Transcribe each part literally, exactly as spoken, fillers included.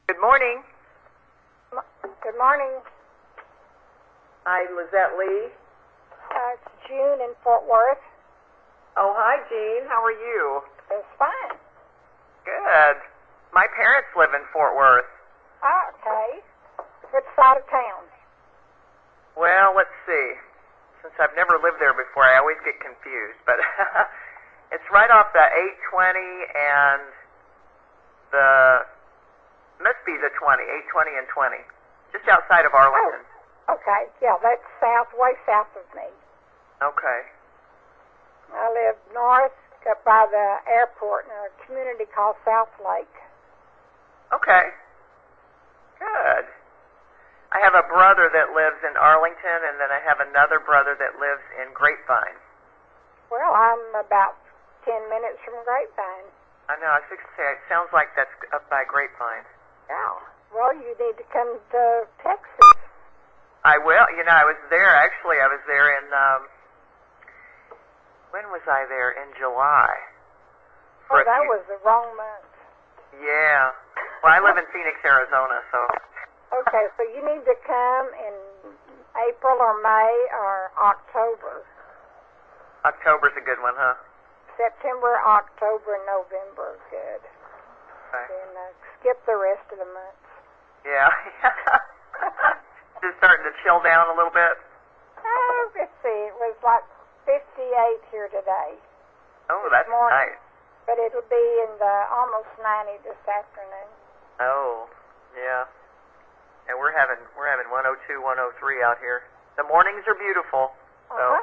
Good morning. Good morning. Hi, Lizette Lee. Uh, it's June in Fort Worth. Oh, hi, Jean. How are you? It's fine. Good. My parents live in Fort Worth. Oh, okay. Which side of town? Well, let's see. Since I've never lived there before, I always get confused. But it's right off the eight twenty and the, must be the twenty, eight twenty and twenty. Just outside of Arlington. Oh, okay. Yeah, that's south, way south of me. Okay. I live north up by the airport in a community called South Lake. Okay. Good. I have a brother that lives in Arlington, and then I have another brother that lives in Grapevine. Well, I'm about ten minutes from Grapevine. I know, I was fixing to say, it sounds like that's up by Grapevine. Yeah. Well, you need to come to Texas. I will. You know, I was there, actually, I was there in, um, when was I there? In July. Oh, that was the wrong month. Yeah. Well, I live in Phoenix, Arizona, so. Okay, so you need to come in April or May or October. October's a good one, huh? September, October, and November is good. Okay. And uh, skip the rest of the months. Yeah. Just starting to chill down a little bit. Oh, let's see. It was like fifty-eight here today. Oh, that's morning. nice. But it'll be in the almost ninety this afternoon. Oh, yeah. And we're having we're having one oh two, one oh three out here. The mornings are beautiful. So. Uh-huh.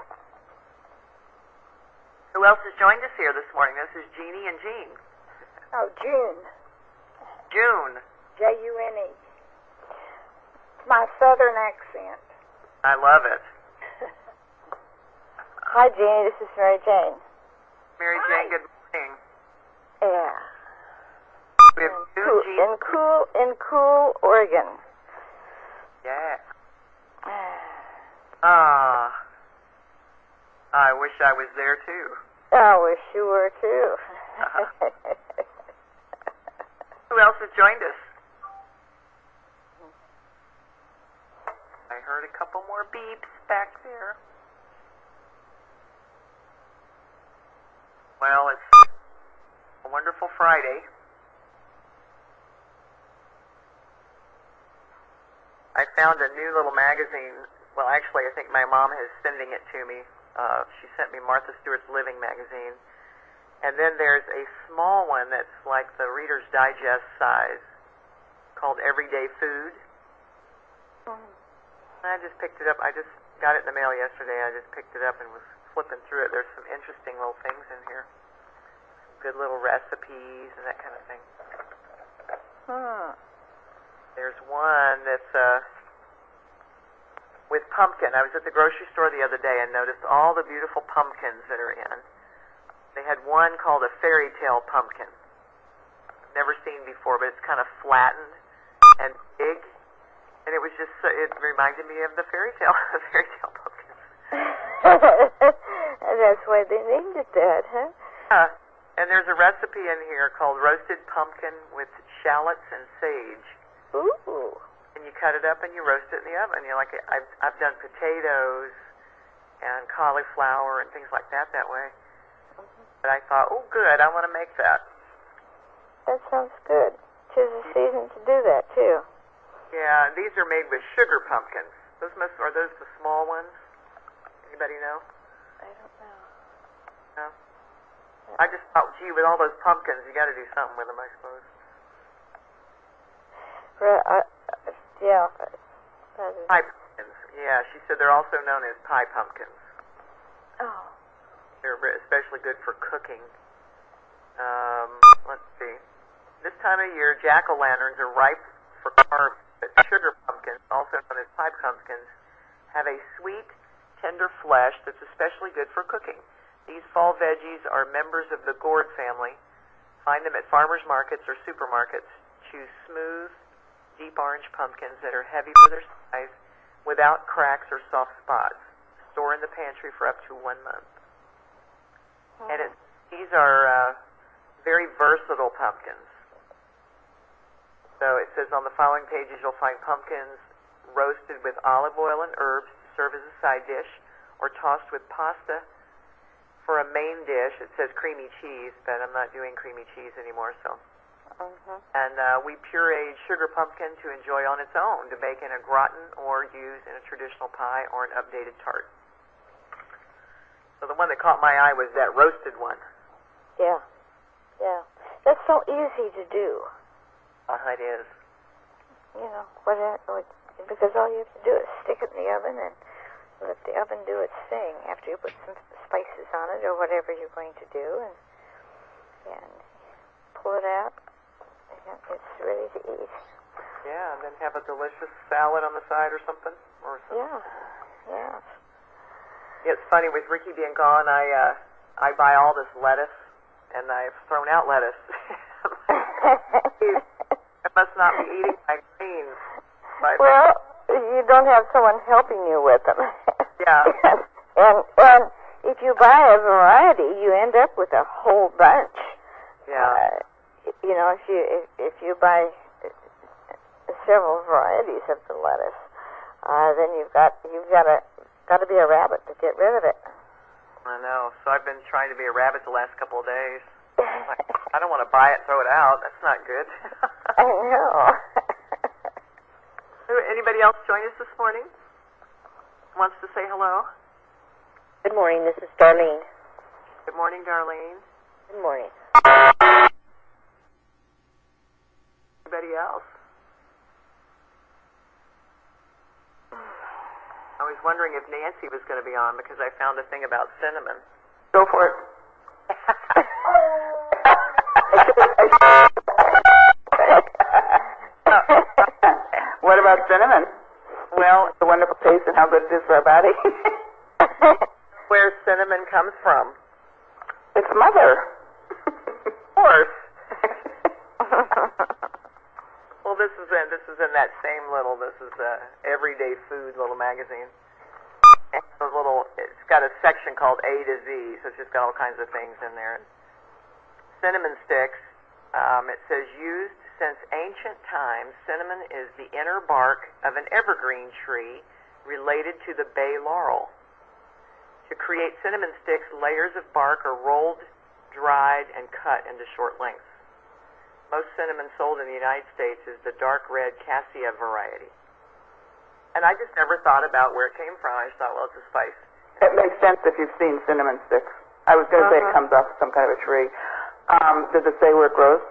Who else has joined us here this morning? This is Jeannie and Jean. Oh, June. June. J U N E. My southern accent. I love it. Hi, Jeannie. This is Mary Jane. Mary Hi. Jane, good morning. Yeah. We have In two cool, Jean. in cool, in cool, Oregon. Yeah. Ah. I wish I was there too. I wish you were too. Who else has joined us? I heard a couple more beeps back there. Well, it's a wonderful Friday. I found a new little magazine. Well, actually, I think my mom is sending it to me. Uh, she sent me Martha Stewart's Living magazine. And then there's a small one that's like the Reader's Digest size called Everyday Food. Mm. I just picked it up. I just got it in the mail yesterday. I just picked it up and was flipping through it. There's some interesting little things in here. Good little recipes and that kind of thing. Hmm. There's one that's uh, with pumpkin. I was at the grocery store the other day and noticed all the beautiful pumpkins that are in. They had one called a fairy tale pumpkin. Never seen before, but it's kind of flattened and big. And it was just, so, it reminded me of the fairy tale, the fairy tale pumpkins. That's why they named it that, huh? Uh, and there's a recipe in here called roasted pumpkin with shallots and sage. Ooh. And you cut it up and you roast it in the oven. You like it. I've I've done potatoes and cauliflower and things like that that way. Mm-hmm. But I thought, oh, good, I want to make that. That sounds good. Tis the season to do that too. Yeah, and these are made with sugar pumpkins. Those must are those the small ones? Anybody know? I don't know. No. I just thought, gee, with all those pumpkins, you got to do something with them, I suppose. Well, uh, uh, yeah. That is... Pie pumpkins. Yeah, she said they're also known as pie pumpkins. Oh. They're re- especially good for cooking. Um, let's see. This time of year, jack-o'-lanterns are ripe for carving, but sugar pumpkins, also known as pie pumpkins, have a sweet, tender flesh that's especially good for cooking. These fall veggies are members of the gourd family. Find them at farmers markets or supermarkets. Choose smooth, deep orange pumpkins that are heavy for their size, without cracks or soft spots. Store in the pantry for up to one month. Oh. And it, these are uh, very versatile pumpkins. So So it says on the following pages you'll find pumpkins roasted with olive oil and herbs to serve as a side dish, or tossed with pasta for a main dish. It says creamy cheese, but I'm not doing creamy cheese anymore, so. Mhm. And uh, we pureed sugar pumpkin to enjoy on its own, to bake in a gratin or use in a traditional pie or an updated tart. So the one that caught my eye was that roasted one. Yeah. Yeah. That's so easy to do. Uh, it is. You know, what, what, because all you have to do is stick it in the oven and let the oven do its thing after you put some spices on it or whatever you're going to do, and and pull it out. And it's ready to eat. Yeah, and then have a delicious salad on the side or something. Or something. Yeah. Yeah. Yeah, it's funny, with Ricky being gone, I uh, I buy all this lettuce, and I've thrown out lettuce. I must not be eating my greens. But Well, you don't have someone helping you with them. Yeah. and and if you buy a variety, you end up with a whole bunch. yeah, Uh, you know, if you if, if you buy several varieties of the lettuce, uh, then you've got you've got to got to be a rabbit to get rid of it. I know. So I've been trying to be a rabbit the last couple of days. Like, I don't want to buy it, throw it out. That's not good. I know. Anybody else join us this morning? Wants to say hello? Good morning. This is Darlene. Good morning, Darlene. Good morning. Anybody else? I was wondering if Nancy was going to be on because I found a thing about cinnamon. Go for it. What about cinnamon? Well, The wonderful taste and how good it is for our body. where cinnamon comes from? It's mother. Of course. Well, this is in this is in that same little. This is a everyday food little magazine. And a little. It's got a section called A to Z, so it's just got all kinds of things in there. Cinnamon sticks. Um, it says used since ancient times. Cinnamon is the inner bark of an evergreen tree related to the bay laurel. To create cinnamon sticks, layers of bark are rolled, dried, and cut into short lengths. Most cinnamon sold in the United States is the dark red cassia variety. And I just never thought about where it came from. I just thought, well, it's a spice. It makes sense if you've seen cinnamon sticks. I was going to say it Uh-huh. comes off some kind of a tree. Um, does it say where it grows?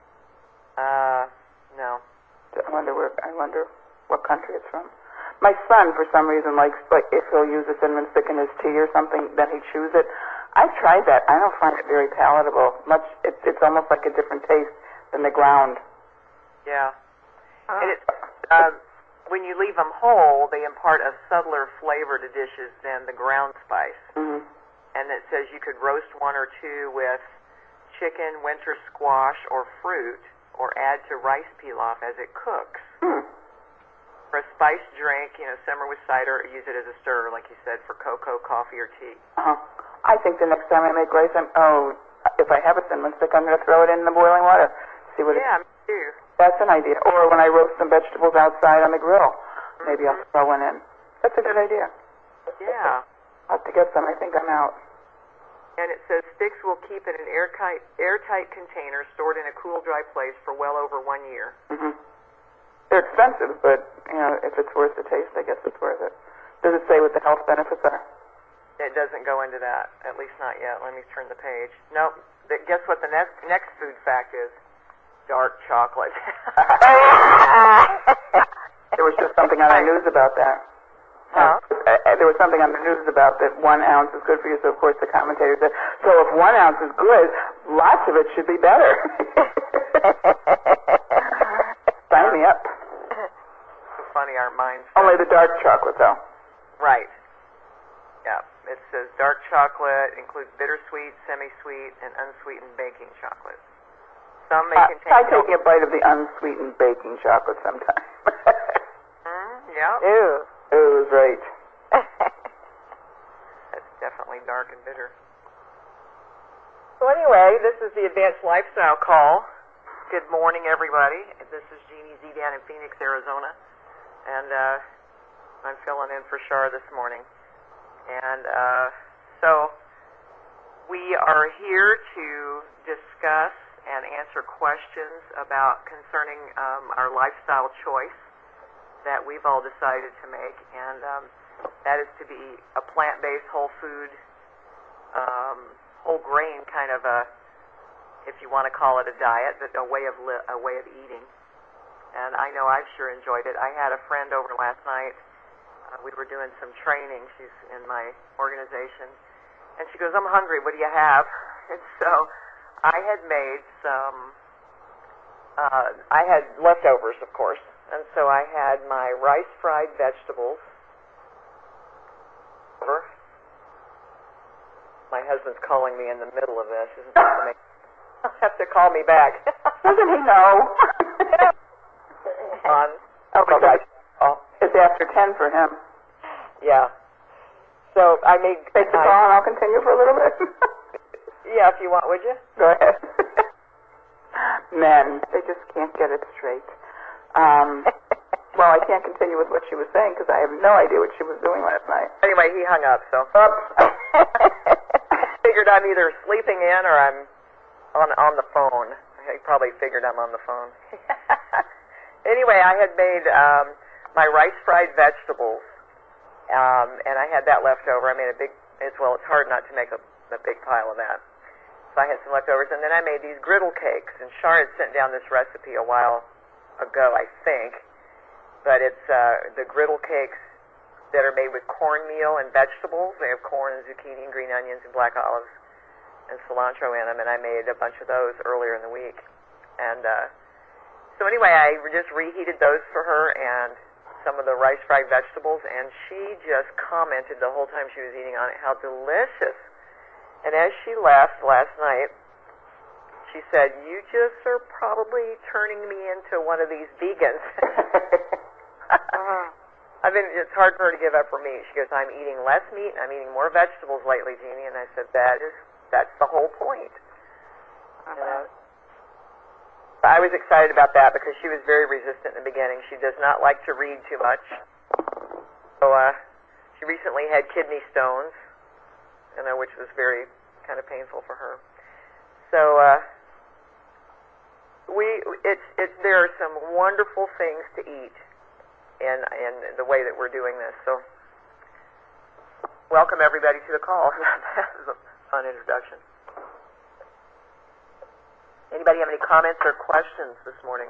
Uh, no. I wonder where. I wonder what country it's from. My son, for some reason, likes like if he'll use a cinnamon stick in his tea or something, then he chews it. I've tried that. I don't find it very palatable. Much. It's it's almost like a different taste than the ground. Yeah. And it's, uh, when you leave them whole, they impart a subtler flavor to dishes than the ground spice. Mm-hmm. And it says you could roast one or two with chicken, winter squash, or fruit, or add to rice pilaf as it cooks. Hmm. For a spiced drink, you know, simmer with cider, or use it as a stir, like you said, for cocoa, coffee, or tea. Uh-huh. I think the next time I make rice, I'm oh, if I have a cinnamon stick, I'm going to throw it in the boiling water. See what Yeah, it, me too. that's an idea. Or when I roast some vegetables outside on the grill, maybe I'll throw one in. That's a good idea. Yeah. I'll have to get some. I think I'm out. And it says sticks will keep in an airtight, airtight container stored in a cool, dry place for well over one year. Mm-hmm. They're expensive, but, you know, if it's worth the taste, I guess it's worth it. Does it say what the health benefits are? It doesn't go into that, at least not yet. Let me turn the page. Nope. Th- Guess what the next next food fact is? Dark chocolate. There was just something on the news about that. Huh? Uh, uh, there was something on the news about that one ounce is good for you, so of course the commentator said, so if one ounce is good, lots of it should be better. Sign me up. So funny, our minds. Only the dark chocolate, though. Right. Yeah. It says dark chocolate includes bittersweet, semi-sweet, and unsweetened baking chocolate. Some may Uh, contain. try taking a bite of the unsweetened baking chocolate sometime. Mm, yeah. Ew. It was right. That's definitely dark and bitter. So anyway, this is the Advanced Lifestyle Call. Good morning, everybody. This is Jeannie Z down in Phoenix, Arizona, and uh, I'm filling in for Shar this morning. And uh, so we are here to discuss and answer questions about concerning um, our lifestyle choice that we've all decided to make, and um, that is to be a plant-based, whole food, um, whole grain kind of a, if you want to call it a diet, but a way of li- a way of eating. And I know I've sure enjoyed it. I had a friend over last night. Uh, we were doing some training. She's in my organization, and she goes, "I'm hungry. What do you have?" And so I had made some. Uh, I had leftovers, of course, and so I had my rice fried vegetables. Over. My husband's calling me in the middle of this. Isn't that amazing? He'll have to call me back. Doesn't he know? On. Oh, my Okay. God. Oh, It's after ten for him. yeah. So I made. Take the I- call and I'll continue for a little bit. Yeah, if you want, would you? Go ahead. Men, they just can't get it straight. Um, well, I can't continue with what she was saying because I have no idea what she was doing last night. Anyway, he hung up. So Oops. figured I'm either sleeping in or I'm on on the phone. He probably figured I'm on the phone. Anyway, I had made um, my rice fried vegetables, um, and I had that left over. I made a big. It's well, it's hard not to make a, a big pile of that. So I had some leftovers, and then I made these griddle cakes. And Shar had sent down this recipe a while ago, I think. But it's uh, the griddle cakes that are made with cornmeal and vegetables. They have corn and zucchini and green onions and black olives and cilantro in them, and I made a bunch of those earlier in the week. And uh, so anyway, I just reheated those for her and some of the rice fried vegetables, and she just commented the whole time she was eating on it how delicious. And as she left last night, she said, "You just are probably turning me into one of these vegans." Uh-huh. I mean, it's hard for her to give up her meat. She goes, "I'm eating less meat and I'm eating more vegetables lately, Jeannie." And I said, "That is, that's the whole point." You know? I was excited about that because she was very resistant in the beginning. She does not like to read too much. So uh, she recently had kidney stones, you know, which was very kind of painful for her. So uh, we, it's, it's, there are some wonderful things to eat in, in the way that we're doing this. So welcome everybody to the call. That was a fun introduction. Anybody have any comments or questions this morning?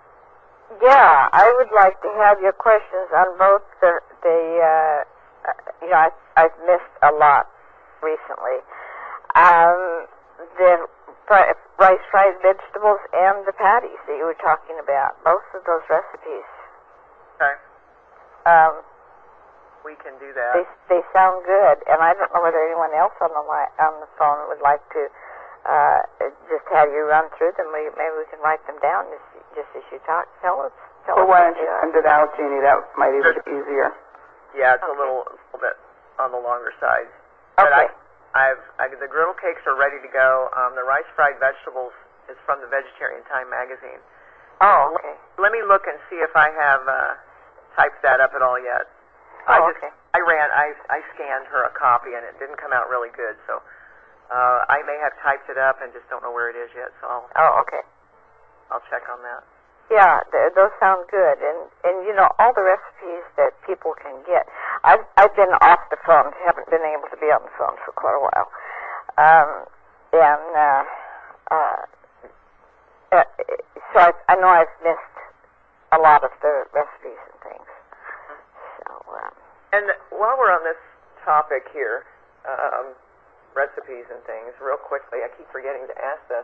Yeah, I would like to have your questions on both the, the uh, uh, you know, I, I've missed a lot recently. Um, the fri- rice fried vegetables and the patties that you were talking about, both of those recipes. Okay, Um, we can do that. they they sound good, and I don't know whether anyone else on the li- on the phone would like to uh, just have you run through them. We, maybe we can write them down just, just as you talk. Tell us. Tell Well, us why what don't they you are. send it out, Jeannie? That might even be easier. Yeah, it's a Okay. little, a little bit on the longer side. But Okay. I, I've, I, the griddle cakes are ready to go. Um, the rice fried vegetables is from the Vegetarian Time magazine. Oh, okay. Let me look and see if I have uh, typed that up at all yet. I Oh, just, okay. I ran, I, I scanned her a copy and it didn't come out really good. So uh, I may have typed it up and just don't know where it is yet. So I'll, Oh, okay. I'll check on that. Yeah, th- those sound good, and and you know all the recipes that people can get. I've I've been off the phone, haven't been able to be on the phone for quite a while, um, and uh, uh, uh, so I, I know I've missed a lot of the recipes and things. So um, And while we're on this topic here, um, recipes and things, real quickly, I keep forgetting to ask this.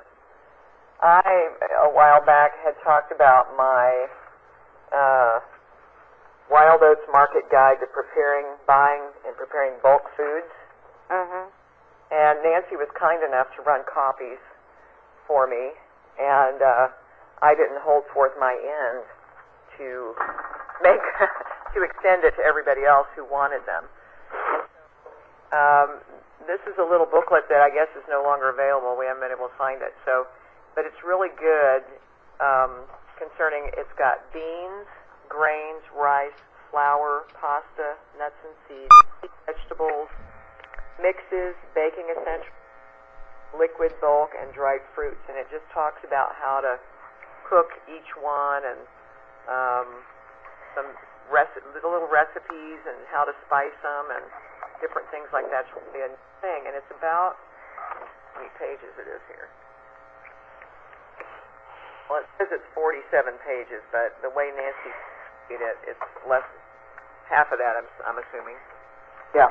I, a while back, had talked about my uh, Wild Oats Market Guide to preparing, buying, and preparing bulk foods. mhm. And Nancy was kind enough to run copies for me, and uh, I didn't hold forth my end to make to extend it to everybody else who wanted them. Um, this is a little booklet that I guess is no longer available. We haven't been able to find it. So, but it's really good um, concerning, it's got beans, grains, rice, flour, pasta, nuts and seeds, vegetables, mixes, baking essentials, liquid, bulk, and dried fruits. And it just talks about how to cook each one and um, some reci- little recipes and how to spice them and different things like that's really a thing. And it's about, how many pages it is here? Well, it says it's forty-seven pages, but the way Nancy did it, it's less, half of that, I'm, I'm assuming. Yeah.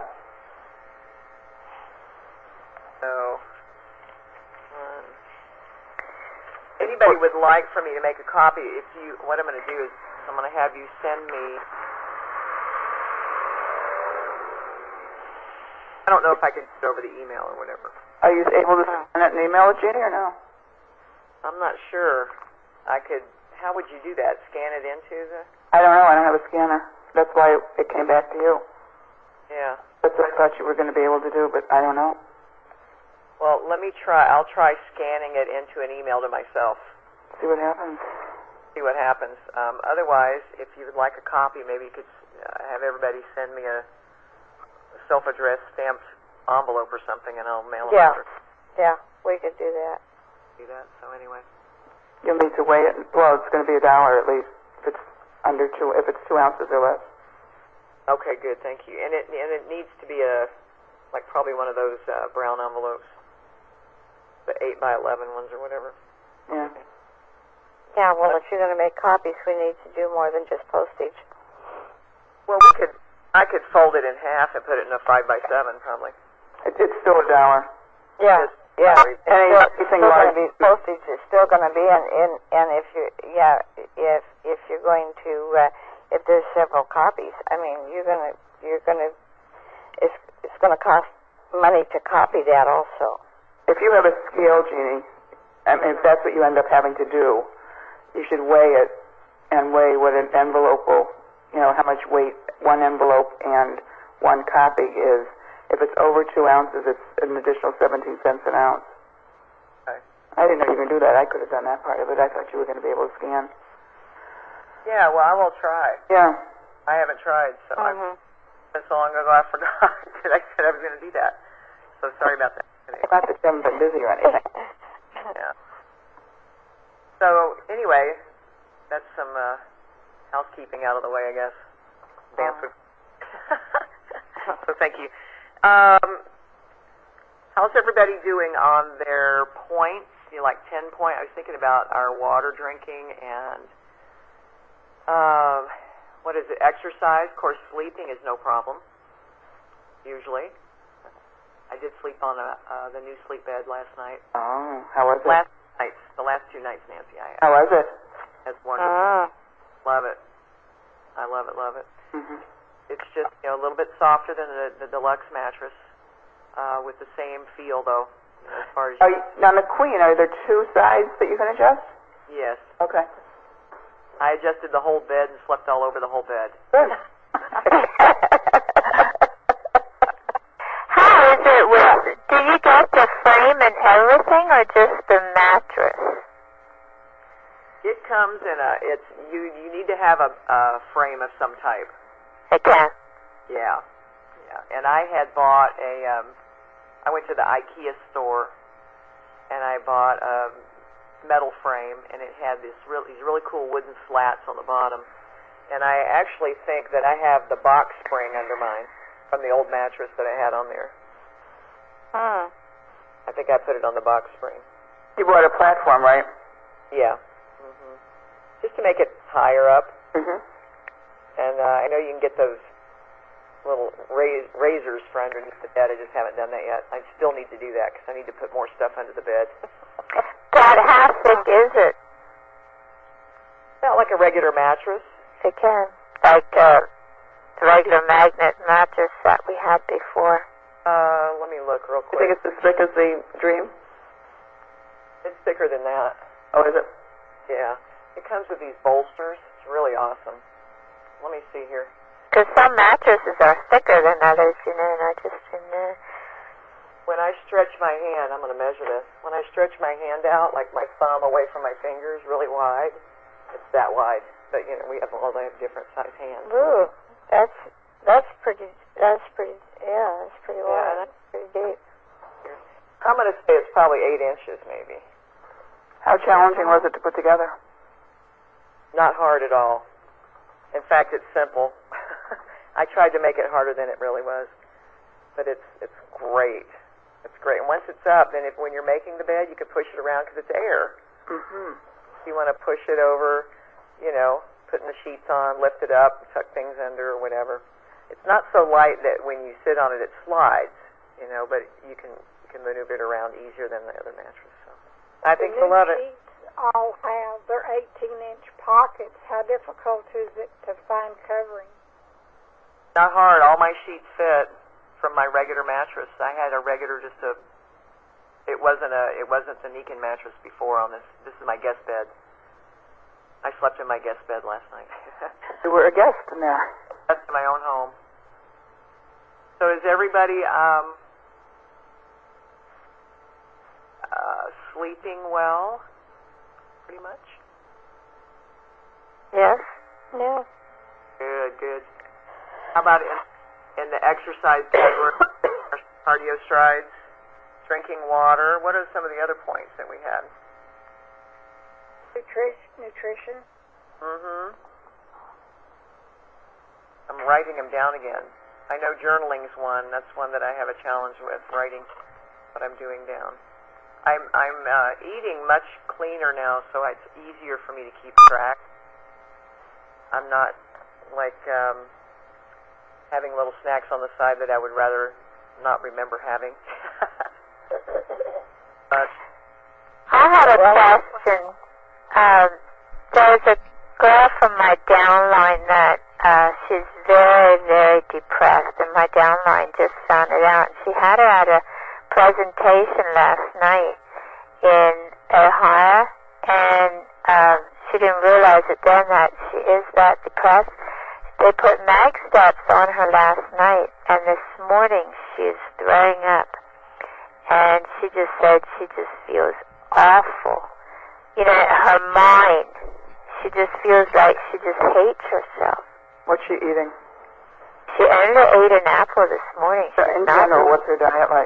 So, um, anybody would like for me to make a copy, if you, what I'm going to do is I'm going to have you send me, I don't know if I can do it over the email or whatever. Are you able to send it an email, Jeannie, or no? I'm not sure. I could, how would you do that? Scan it into the, I don't know. I don't have a scanner. That's why it came back to you. yeah. That's what I thought you were going to be able to do, but I don't know. Well, let me try, I'll try scanning it into an email to myself. See what happens. See what happens. Um, otherwise, if you would like a copy, maybe you could uh, have everybody send me a self-addressed stamped envelope or something, and I'll mail it Yeah. over. Yeah, we could do that. Do that. So anyway, You'll need to weigh it. Well, it's going to be a dollar at least if it's under two, if it's two ounces or less. okay, good. Thank you. And it and it needs to be a like probably one of those uh, brown envelopes, the eight by eleven ones or whatever. Yeah. Yeah, well, if you're going to make copies, we need to do more than just postage. Well, we could. I could fold it in half and put it in a five by seven, probably. It, it's still a dollar. Yeah, Just yeah. sorry. It's still, it's Anything still going large. to be postage. It's still going to be, and and and if you, yeah, if if you're going to, uh, if there's several copies, I mean, you're gonna, you're gonna, it's it's going to cost money to copy that also. If you have a scale, Jeannie, I mean, if that's what you end up having to do, you should weigh it and weigh what an envelope will, you know, how much weight one envelope and one copy is. If it's over two ounces, it's an additional seventeen cents an ounce. Okay. I didn't know you could do that. I could have done that part of it. I thought you were going to be able to scan. Yeah. Well, I will try. Yeah. I haven't tried, so I've Mm-hmm. been so long ago I forgot that I said I was going to do that. So sorry about that. Not that you haven't been busy or anything. Yeah. So anyway, that's some uh, housekeeping out of the way, I guess. Dance with. So thank you. Um, how's everybody doing on their points? You know, like ten point. I was thinking about our water drinking and um, what is it? Exercise. Of course, sleeping is no problem. Usually, I did sleep on a, uh, the new sleep bed last night. Oh, how was it? Last nights, the last two nights, Nancy. I How was it? That's wonderful. Ah. Love it. I love it. Love it. Mm-hmm. It's just, you know, a little bit softer than the, the deluxe mattress, uh, with the same feel, though, you know, as far as... Are you, now, the Queen, are there two sides that you can adjust? Yes. Okay. I adjusted the whole bed and slept all over the whole bed. Good. How is it with, do you get the frame and everything, or just the mattress? It comes in a, it's, you, you need to have a, a frame of some type. Again. Yeah. Yeah. And I had bought a, um, I went to the IKEA store, and I bought a metal frame, and it had this really, these really cool wooden slats on the bottom. And I actually think that I have the box spring under mine from the old mattress that I had on there. Hmm. I think I put it on the box spring. You bought a platform, right? Yeah. hmm Just to make it higher up. Mm-hmm. And uh, I know you can get those little raz- razors for underneath the bed. I just haven't done that yet. I still need to do that because I need to put more stuff under the bed. God, how thick is it? Not like a regular mattress. It can. Like uh, the regular magnet mattress that we had before. Uh, let me look real You think quick. it's as thick as the Dream? It's thicker than that. Oh, is it? Yeah. It comes with these bolsters. It's really awesome. Let me see here. Because some mattresses are thicker than others, you know, and I just didn't know. when I stretch my hand, I'm going to measure this. When I stretch my hand out, like my thumb away from my fingers, really wide, it's that wide. But you know, we have all they have different size hands. Ooh, that's that's pretty. That's pretty. Yeah, that's pretty Yeah, wide. that's pretty deep. I'm going to say it's probably eight inches, maybe. How challenging was it to put together? Not hard at all. In fact, it's simple. I tried to make it harder than it really was, but it's it's great. It's great. And once it's up, then if when you're making the bed, you can push it around because it's air. Mm-hmm. If you want to push it over, you know, putting the sheets on, lift it up, tuck things under, or whatever. It's not so light that when you sit on it, it slides, you know, but you can you can maneuver it around easier than the other mattress. So I think the you'll new love it. sheets all have their eighteen inch pockets. How difficult is it to find covering? Not hard. All my sheets fit from my regular mattress. I had a regular, just a. It wasn't a. It wasn't the Nikin mattress before on this. This is my guest bed. I slept in my guest bed last night. You were a guest in there. That's in my own home. So is everybody um, uh, sleeping well? Pretty much. Yes. Yeah. Good. Good. How about in, in the exercise category? Cardio strides, drinking water. What are some of the other points that we had? Nutrition. Nutrition. Mm-hmm. I'm writing them down again. I know journaling's one. That's one that I have a challenge with, writing what I'm doing down. I'm I'm uh, eating much cleaner now, so it's easier for me to keep track. I'm not like um, having little snacks on the side that I would rather not remember having. But I had a question. Um, there's a girl from my downline that uh, she's very, very depressed, and my downline just found it out. She had her at a presentation last night in Ohio, and um, she didn't realize it then that she is that depressed. They put mag steps on her last night, and this morning she's throwing up, and she just said she just feels awful. You know, her mind, she just feels like she just hates herself. What's she eating? She only ate an apple this morning. So She's in not general, what's her diet like?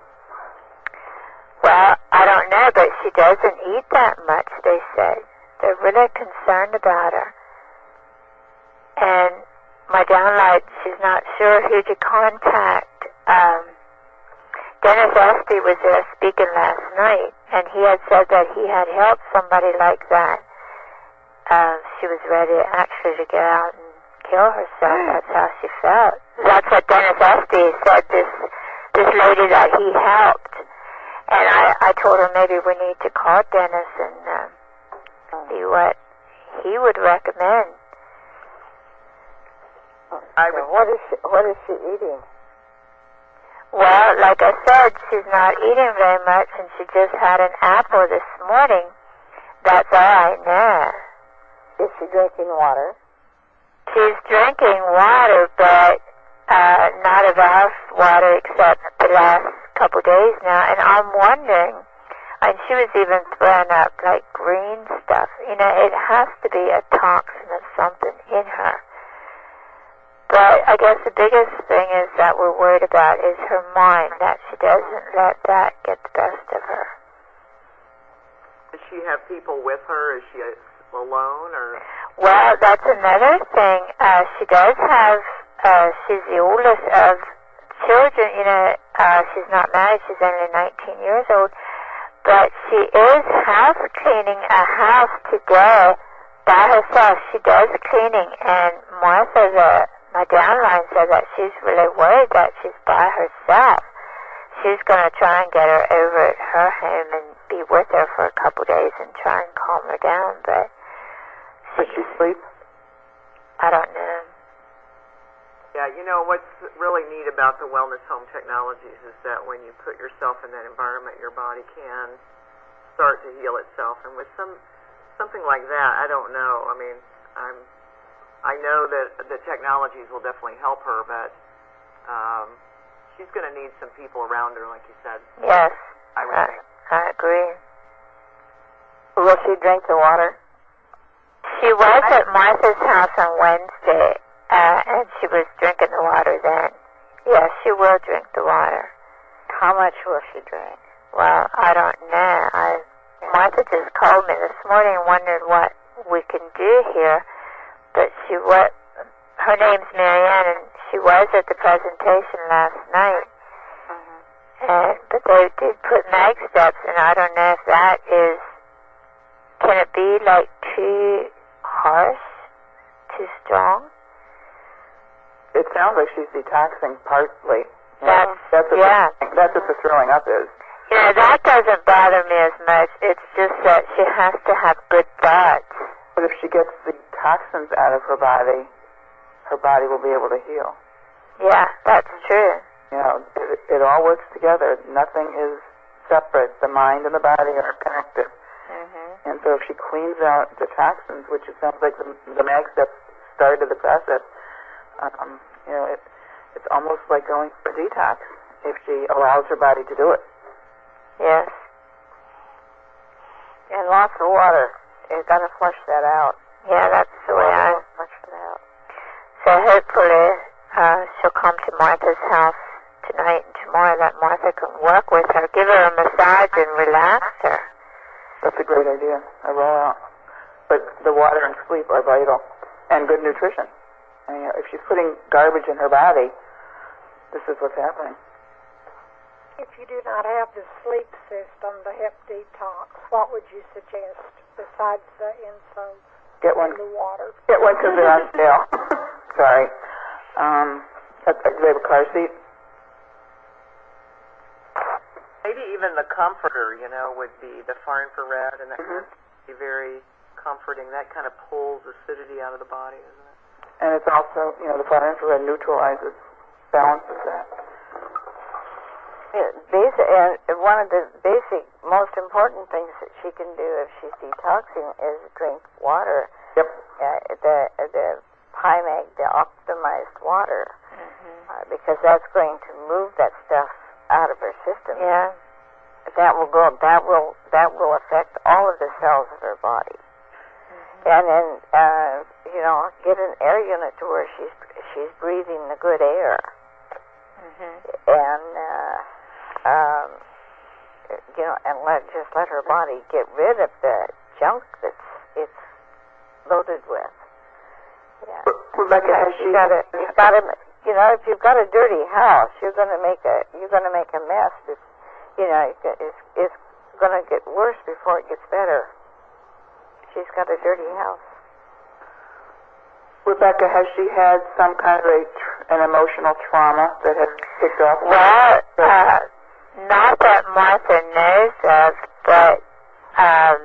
Well, I don't know, but she doesn't eat that much, they say. They're really concerned about her. And my downlight, she's not sure who to contact. Um, Dennis Esty was there speaking last night, and he had said that he had helped somebody like that. Um, she was ready actually to get out and kill herself. That's how she felt. That's what Dennis Esty said, this, this lady that he helped. And I, I told her maybe we need to call Dennis and uh, see what he would recommend. I would, what is she, what is she eating? Well, like I said, she's not eating very much, and she just had an apple this morning. That's all I know. Is she drinking water? She's drinking water, but uh, not enough water except the last couple days now. And I'm wondering, and she was even throwing up like green stuff. You know, it has to be a toxin of something in her. But I guess the biggest thing is that we're worried about is her mind, that she doesn't let that get the best of her. does she have people with her? Is she alone, or? Well, that's another thing. Uh, she does have, uh, she's the oldest of children, you know, uh, she's not married, she's only nineteen years old, but she is house cleaning a house today by herself. She does cleaning, and Martha, the my downline, said that she's really worried that she's by herself. She's going to try and get her over at her home and be with her for a couple days and try and calm her down, but Does she sleep? I don't know. Yeah, you know, what's really neat about the wellness home technologies is that when you put yourself in that environment, your body can start to heal itself. And with some something like that, I don't know. I mean, I'm I know that the technologies will definitely help her, but um, she's going to need some people around her, like you said. Yes, I would I, think. I agree. Will she drink the water? She was at Martha's house on Wednesday, uh, and she was drinking the water then. Yes, she will drink the water. How much will she drink? Well, I don't know. I, Martha just called me this morning and wondered what we can do here. But she was, her name's Marianne, and she was at the presentation last night. Mm-hmm. And, but they did put mag steps, and I don't know if that is, can it be like too harsh, too strong? It sounds like she's detoxing partly. You know, That's, that's what yeah. the, that's what the throwing up is. You know, that doesn't bother me as much. It's just that she has to have good thoughts. But if she gets the toxins out of her body, her body will be able to heal. Yeah, that's true. You know, it, it all works together. Nothing is separate. The mind and the body are connected. Mm-hmm. And so if she cleans out the toxins, which it sounds like the, the mag steps started the process, um, you know, it, it's almost like going for a detox if she allows her body to do it. Yes. And lots of water. You've got to flush that out. Yeah, that's the way I... Flush it out. So hopefully uh, she'll come to Martha's house tonight and tomorrow, that Martha can work with her, give her a massage and relax her. That's a great idea, a rollout. But the water and sleep are vital, and good nutrition. And, you know, if she's putting garbage in her body, this is what's happening. If you do not have the sleep system, the hep detox, what would you suggest besides the insoles Get one. and the water? Get one because they're on sale. Sorry. Um, do they have a car seat? Maybe even the comforter, you know, would be the far infrared, and that Mhm. would be very comforting. That kind of pulls acidity out of the body, isn't it? And it's also, you know, the far infrared neutralizes, balances that. Yeah, basic, and one of the basic, most important things that she can do if she's detoxing is drink water. Yep. Uh, the the Pymac, the optimized water, Mm-hmm. uh, because that's going to move that stuff out of her system. Yeah. That will go. That will that will affect all of the cells of her body. Mm-hmm. And then, uh, you know, get an air unit to where she's she's breathing the good air, Mm-hmm. and uh, um, you know, and let just let her body get rid of the junk that's it's loaded with. Yeah. Rebecca, has she... You gotta, you gotta, you know, if you've got a dirty house, you're gonna make a you're gonna make a mess. If, you know, it's it's gonna get worse before it gets better. She's got a dirty house. Rebecca, has she had some kind of a tr- an emotional trauma that has kicked off? Well, uh, not that Martha knows of, but, um,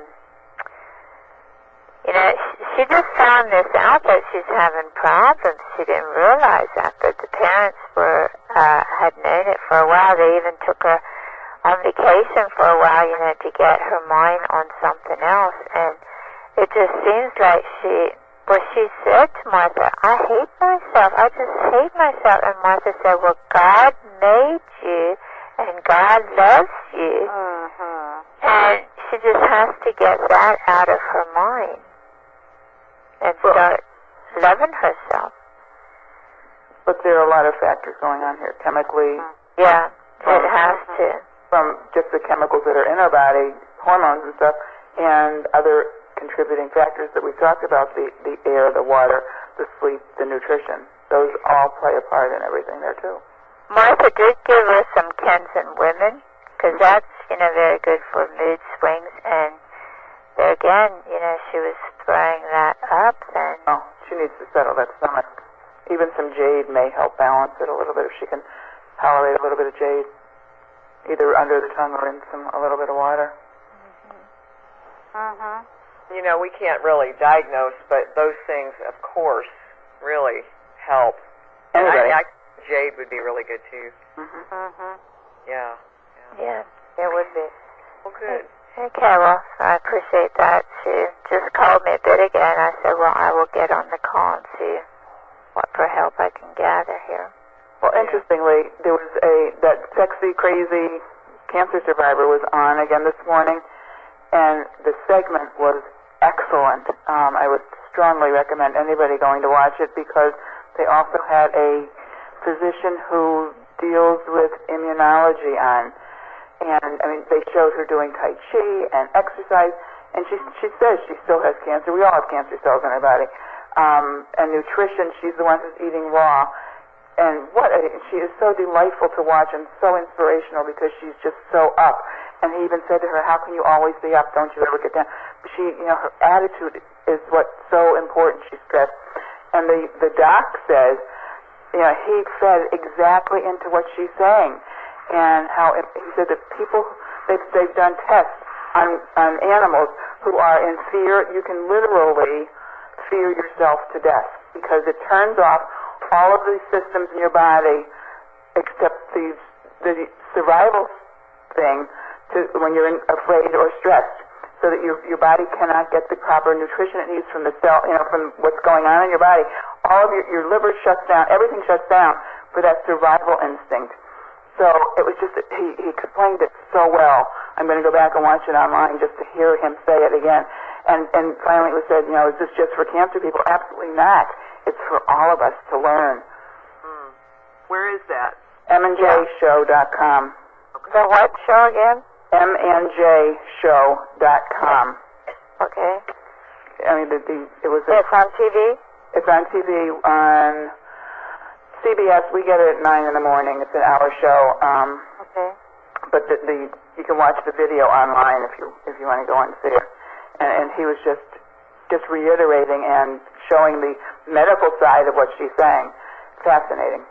you know, she, she just found this out that she's having problems. She didn't realize that, but the parents were, uh, had known it for a while. They even took her on vacation for a while, you know, to get her mind on something else. And it just seems like she, well, she said to Martha, I hate myself. I just hate myself. And Martha said, well, God made you, and God loves you. Mm-hmm. And she just has to get that out of her mind and start loving herself. But there are a lot of factors going on here, chemically, Yeah, it has to. from just the chemicals that are in our body, hormones and stuff, and other contributing factors that we've talked about, the, the air, the water, the sleep, the nutrition. Those all play a part in everything there, too. Martha did give her some Kensen women, because that's, you know, very good for mood swings. And there again, you know, she was throwing that up then. Oh, she needs to settle that stomach. Even some jade may help balance it a little bit if she can tolerate a little bit of jade, either under the tongue or in some a little bit of water. Mm-hmm. You know, we can't really diagnose, but those things, of course, really help. And Anybody? I, I, jade would be really good, too. Mm-hmm. Mm-hmm. Yeah. Yeah. It would be. Well, good. Okay, well, I appreciate that. She just called me a bit ago, and I said, well, I will get on the call and see what for help I can gather here. Well, interestingly, there was a that sexy, crazy cancer survivor was on again this morning, and the segment was excellent. Um, I would strongly recommend anybody going to watch it because they also had a physician who deals with immunology on. And, I mean, they showed her doing Tai Chi and exercise, and she she says she still has cancer. We all have cancer cells in our body. Um, and nutrition, she's the one who's eating raw. And what a, she is so delightful to watch and so inspirational because she's just so up. And he even said to her, how can you always be up? Don't you ever get down? But she, you know, her attitude is what's so important, she stressed. And the, the doc says, you know, he fed exactly into what she's saying. And how it, he said that people, they've, they've done tests on, on animals who are in fear. You can literally fear yourself to death because it turns off all of these systems in your body except the, the survival thing to when you're in, afraid or stressed, so that your, your body cannot get the proper nutrition it needs from the cell, you know, from what's going on in your body. All of your, your liver shuts down, everything shuts down for that survival instinct. So it was just, he, he explained it so well. I'm going to go back and watch it online just to hear him say it again. And, and finally it was said, you know, is this just for cancer people? Absolutely not. It's for all of us to learn. Hmm. Where is that? M N J show dot com. The what show again? M N J show dot com. Okay. I mean, the, the, it was... A, It's on T V? It's on T V on C B S. We get it at nine in the morning. It's an hour show. Um, Okay. but the, the you can watch the video online if you if you want to go and see it. And, and he was just just reiterating and showing the medical side of what she's saying. Fascinating.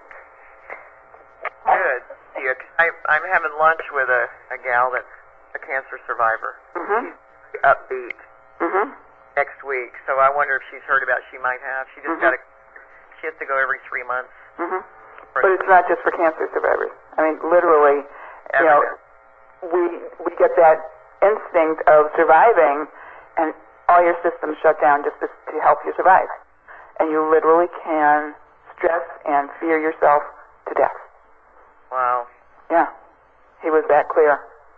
Good. Yeah, 'cause I, I'm having lunch with a, a gal that's a cancer survivor. Mhm. She's upbeat Mhm. next week, so I wonder if she's heard about she might have. She just Mhm. got to. She has to go every three months. Mhm. But it's not just for cancer survivors. I mean, literally, you know, we we get that instinct of surviving, and all your systems shut down just to, to help you survive, and you literally can stress and fear yourself to death. Wow. Yeah, he was that clear.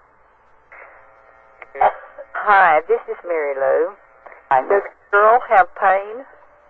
Hi, this is Mary Lou. I Does the girl have pain?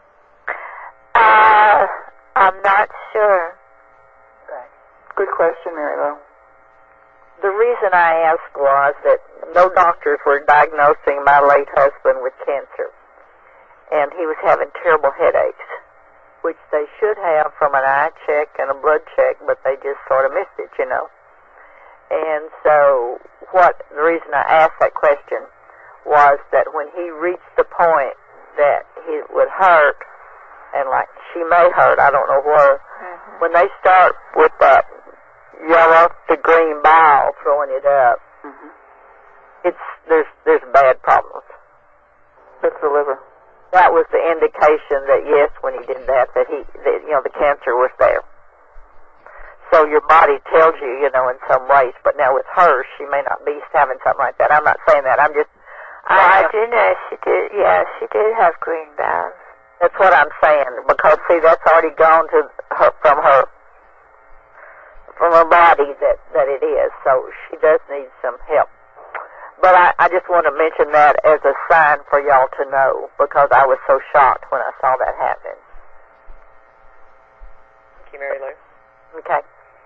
Uh, I'm not sure. Good question, Mary Lou. The reason I asked was that no doctors were diagnosing my late husband with cancer. And he was having terrible headaches, which they should have from an eye check and a blood check, but they just sort of missed it, you know. And so what the reason I asked that question was that when he reached the point that he would hurt, and like she may hurt, I don't know where, Mm-hmm. when they start with that yellow to green ball throwing it up, Mm-hmm. it's there's there's bad problems. That's the liver. That was the indication that yes, when he did that, that he, that, you know, the cancer was there. So your body tells you, you know, in some ways. But now with her, she may not be having something like that. I'm not saying that. I'm just. Well, I do know she did. Yeah, she did have green bells. That's what I'm saying, because see, that's already gone to her from her from her body that that it is. So she does need some help. But I, I just want to mention that as a sign for y'all to know, because I was so shocked when I saw that happen. Thank you, Mary Lou. Okay.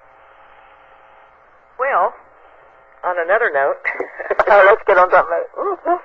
Well, on another note. So let's get on something.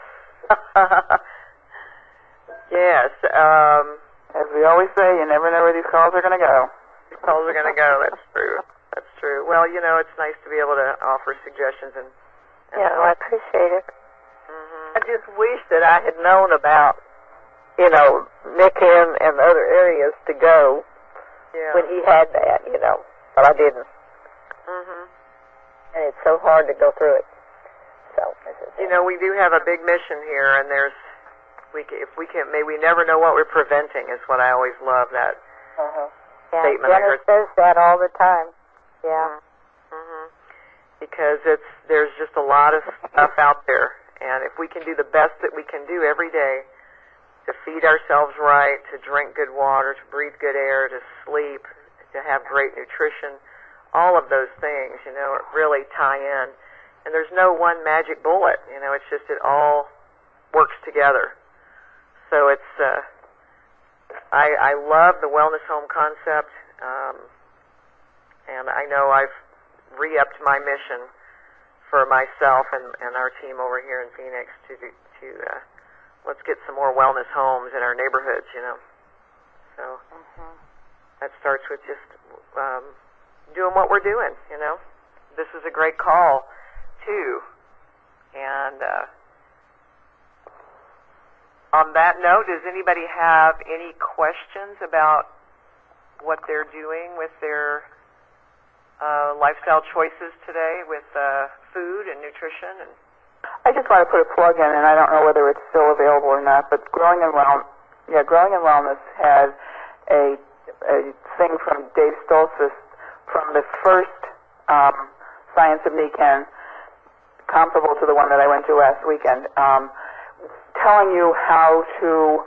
Yes. Um, As we always say, you never know where these calls are going to go. these calls are going to go. That's true. That's true. Well, you know, it's nice to be able to offer suggestions and. and Yeah, well, I appreciate it. Mhm. I just wish that I had known about, you know, Nickin and the other areas to go Yeah. when he had that, you know, but I didn't. Mhm. And it's so hard to go through it. So, this is You know, we do have a big mission here, and there's, we ca- if we can, may we never know what we're preventing is what I always love that uh-huh. Yeah, statement. I Dennis heard- says that all the time. Yeah. Mhm. Because it's there's just a lot of stuff out there, and if we can do the best that we can do every day to feed ourselves right, to drink good water, to breathe good air, to sleep, to have great nutrition. All of those things, you know, really tie in. And there's no one magic bullet, you know, it's just it all works together. So it's, uh, I, I love the wellness home concept, um, and I know I've re-upped my mission for myself and, and our team over here in Phoenix to, to uh, let's get some more wellness homes in our neighborhoods, you know. So Mm-hmm. that starts with just um, doing what we're doing, you know. This is a great call, too. And uh, on that note, does anybody have any questions about what they're doing with their uh, lifestyle choices today with uh, food and nutrition? And I just want to put a plug in, and I don't know whether it's still available or not, but Growing and Well, yeah, Growing and Wellness has a, a thing from Dave Stoltzfus from the first um, Science of Nikan, comparable to the one that I went to last weekend, um, telling you how to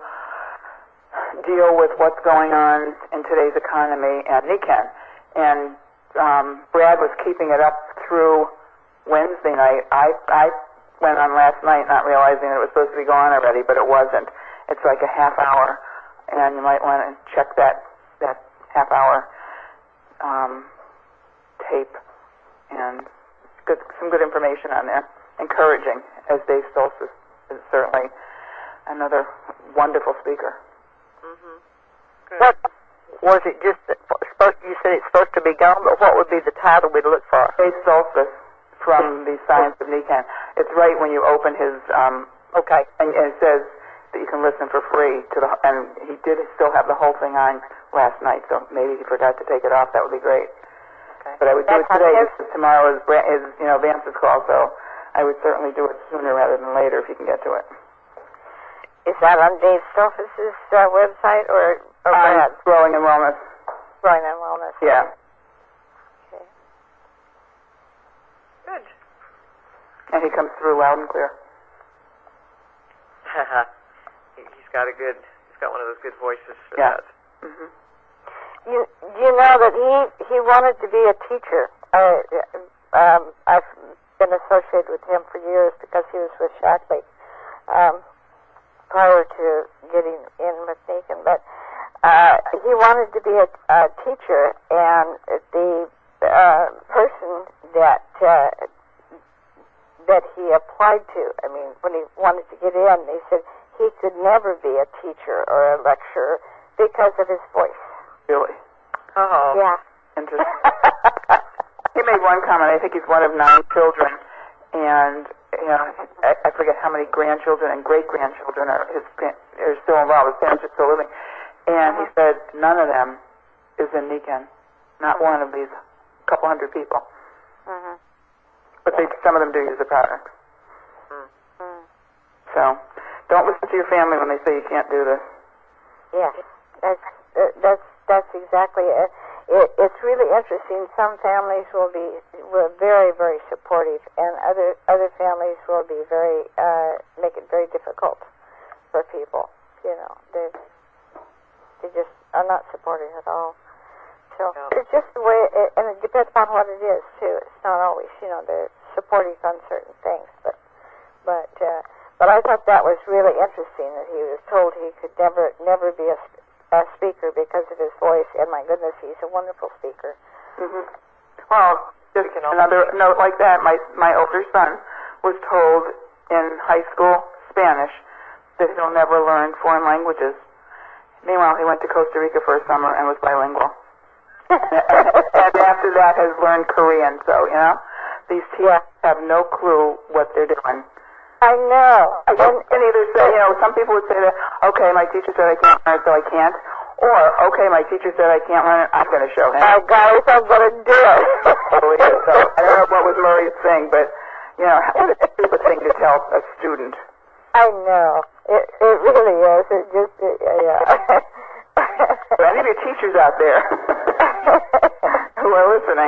deal with what's going on in today's economy and Nikan. And um, Brad was keeping it up through Wednesday night. I, I went on last night not realizing that it was supposed to be gone already, but it wasn't. It's like a half hour, and you might want to check that, that half hour um, tape, and good, some good information on there. Encouraging, as Dave Stoltzfus is certainly another wonderful speaker. mm-hmm. What was it? Just that- supposed? You said it's supposed to be gone, but what would be the title we'd look for? Dave Stoltzfus from the Science of Nikan. It's right when you open his, um, Okay. and, and it says that you can listen for free to the, and he did still have the whole thing on last night, so maybe he forgot to take it off. That would be great. Okay. But I would do That's it today. on his- Because tomorrow is, Bra- is, you know, Vance's call, so I would certainly do it sooner rather than later if you can get to it. Is that on Dave Stoltzfus's uh, website or, or On Brad's? Growing and Wellness. Growing and Wellness. Yeah. Okay. Good. And he comes through loud and clear. He- he's got a good, he's got one of those good voices for Yeah. that. Mm-hmm. You you know that he he wanted to be a teacher. Uh, um, I've been associated with him for years because he was with Shackley um, prior to getting in with Nikan. But uh, he wanted to be a, a teacher, and the uh, person that uh, that he applied to, I mean, when he wanted to get in, they said he could never be a teacher or a lecturer because of his voice. Really Oh. Yeah. interesting. He made one comment. I think he's one of nine children, and you know, I, I forget how many grandchildren and great grandchildren are his pa- are still involved. His parents are still living, and he said none of them is in Nikan. Not one of these couple hundred people. Mm-hmm. But they, some of them do use the products. Mm. So don't listen to your family when they say you can't do this. Yes, that's uh, that's that's exactly it. it. It's really interesting. Some families will be will very very supportive, and other other families will be very uh, make it very difficult for people. You know, they they just are not supportive at all. So Yeah. it's just the way, it, and it depends on what it is too. It's not always, you know, they're supportive on certain things, but but uh, but I thought that was really interesting that he was told he could never never be a, a speaker because of his voice. And my goodness, he's a wonderful speaker. Mm-hmm. Well, just another note like that. My my older son was told in high school Spanish that he'll never learn foreign languages. Meanwhile, he went to Costa Rica for a summer and was bilingual. and, and after that has learned Korean. So, you know, these teachers have no clue what they're doing. I know. I can either say, you know, some people would say that, okay, my teacher said I can't learn it, so I can't. Or, okay, my teacher said I can't learn it, I'm going to show him. Oh, guys, I'm going to do it. Totally is. So, I don't know what was Murray's thing, but, you know, what a stupid thing to tell a student. I know. It it really is. It just, it, yeah. So any of your teachers out there who are listening.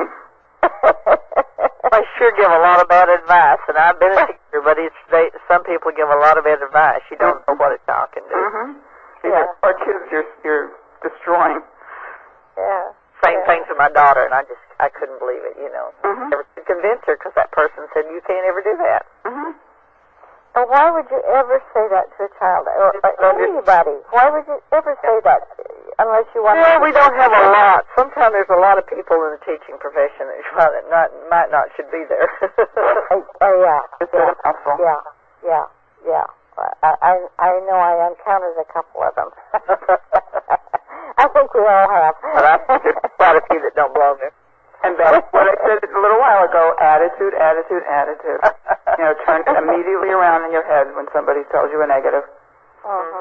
I sure give a lot of bad advice, and I've been a teacher, but it's they, some people give a lot of bad advice. You don't know what it's talking to. Mm-hmm. Yeah. Our kids you're, you're destroying. Yeah. Same Yeah. thing to my daughter, and I just I couldn't believe it. You know, Mhm. never could convince her because that person said you can't ever do that. Mhm. And why would you ever say that to a child or, or anybody? Why would you ever say that unless you want? Well, we don't have a lot. Sometimes there's a lot of people in the teaching profession that you find that not might not should be there. Oh, oh yeah, It's yeah, a mouthful. yeah, yeah, yeah. I, I I know I encountered a couple of them. I think we all have. But I think there's quite a few that don't belong there. And that's what I said a little while ago, attitude, attitude, attitude. You know, turn it immediately around in your head when somebody tells you a negative Mhm.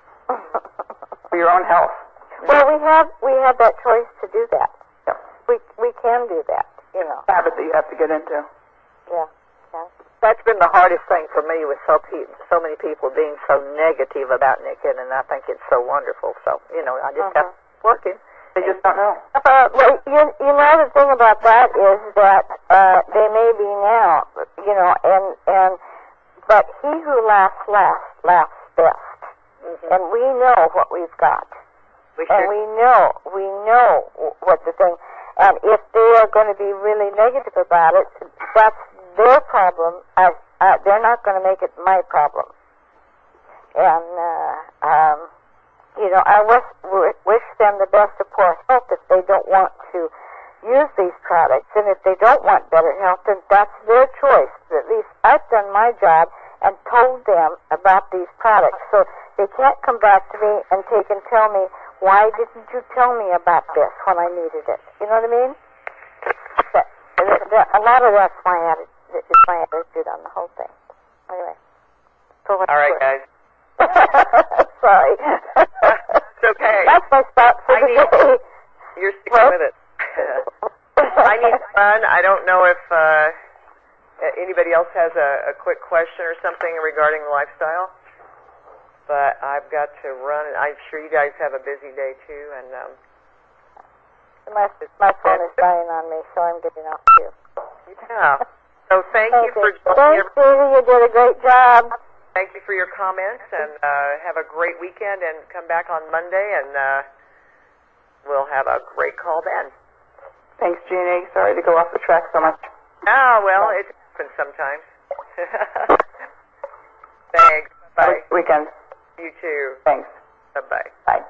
for your own health. Well, we have we have that choice to do that. Yep. We we can do that. You know. Habit that you have to get into. Yeah. Yeah. That's been the hardest thing for me with so pe- so many people being so negative about Nicken, and I think it's so wonderful. So, you know, I just have to keep working. They just don't know. Uh, well, you, you know, the thing about that is that uh, they may be now, you know, and and but he who laughs last laughs best, Mm-hmm. and we know what we've got, We and should. we know we know what the thing, and if they are going to be really negative about it, that's their problem. Uh, uh, they're not going to make it my problem, and uh, um. You know, I wish, wish them the best of poor health if they don't want to use these products. And if they don't want better health, then that's their choice. At least I've done my job and told them about these products. So they can't come back to me and take and tell me, why didn't you tell me about this when I needed it? You know what I mean? That, that, a lot of that's my attitude, is my attitude on the whole thing. Anyway. For what All right, it's guys. worth. Sorry. It's okay. That's my spot for I the need- day. You're sticking What? with it. I need fun. I don't know if uh, anybody else has a, a quick question or something regarding lifestyle, but I've got to run. And I'm sure you guys have a busy day too. And um, My my phone is dying on me, so I'm getting off too. yeah. So thank you for joining. Thanks, Susie. You did a great job. Thank you for your comments, and uh, have a great weekend. And come back on Monday, and uh, we'll have a great call then. Thanks, Jeannie. Sorry to go off the track so much. Oh well, it happens sometimes. Thanks. Have Bye. a good weekend. You too. Thanks. Bye bye. Bye.